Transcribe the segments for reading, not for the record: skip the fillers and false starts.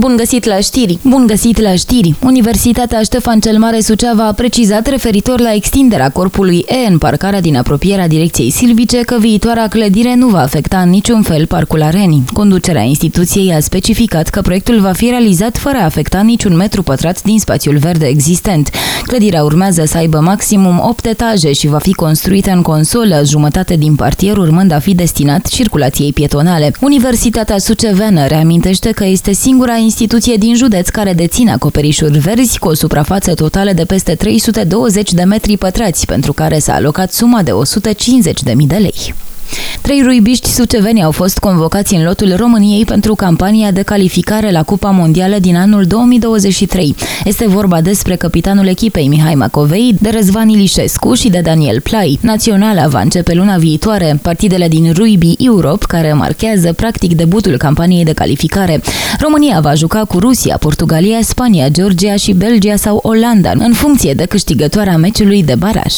Bun găsit la știri! Bun găsit la știri! Universitatea Ștefan cel Mare Suceava a precizat referitor la extinderea corpului E în parcarea din apropierea direcției silvice că viitoarea clădire nu va afecta în niciun fel parcul Arenii. Conducerea instituției a specificat că proiectul va fi realizat fără a afecta niciun metru pătrat din spațiul verde existent. Clădirea urmează să aibă maximum 8 etaje și va fi construită în consolă, jumătate din partier urmând a fi destinat circulației pietonale. Universitatea Suceveană reamintește că este singura instituție din județ care deține acoperișuri verzi cu o suprafață totală de peste 320 de metri pătrați, pentru care s-a alocat suma de 150.000 de lei. 3 ruibiști suceveni au fost convocați în lotul României pentru campania de calificare la Cupa Mondială din anul 2023. Este vorba despre capitanul echipei Mihai Macovei, de Răzvan Ilișescu și de Daniel Plai. Naționala va începe luna viitoare partidele din Rugby Europe, care marchează practic debutul campaniei de calificare. România va juca cu Rusia, Portugalia, Spania, Georgia și Belgia sau Olanda, în funcție de câștigătoarea meciului de baraj.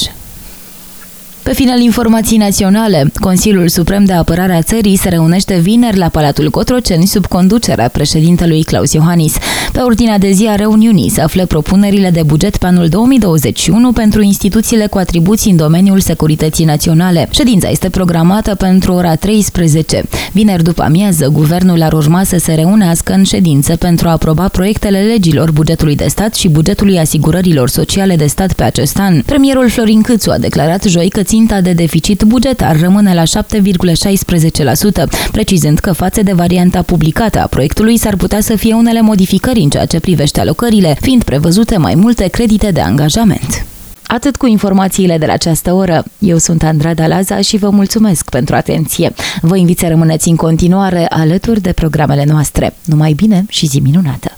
Pe final, informații naționale. Consiliul Suprem de Apărare a țării se reunește vineri la Palatul Cotroceni sub conducerea președintelui Klaus Iohannis. Pe ordinea de zi a reuniunii se află propunerile de buget pe anul 2021 pentru instituțiile cu atribuții în domeniul securității naționale. Ședința este programată pentru ora 13. Vineri după amiază, guvernul ar urma să se reunească în ședință pentru a aproba proiectele legilor bugetului de stat și bugetului asigurărilor sociale de stat pe acest an. Premierul Florin Câțu a declarat joi că ținta de deficit bugetar rămâne la 7,16%, precizând că față de varianta publicată a proiectului s-ar putea să fie unele modificări în ceea ce privește alocările, fiind prevăzute mai multe credite de angajament. Atât cu informațiile de la această oră. Eu sunt Andrada Laza și vă mulțumesc pentru atenție. Vă invit să rămâneți în continuare alături de programele noastre. Numai bine și zi minunată!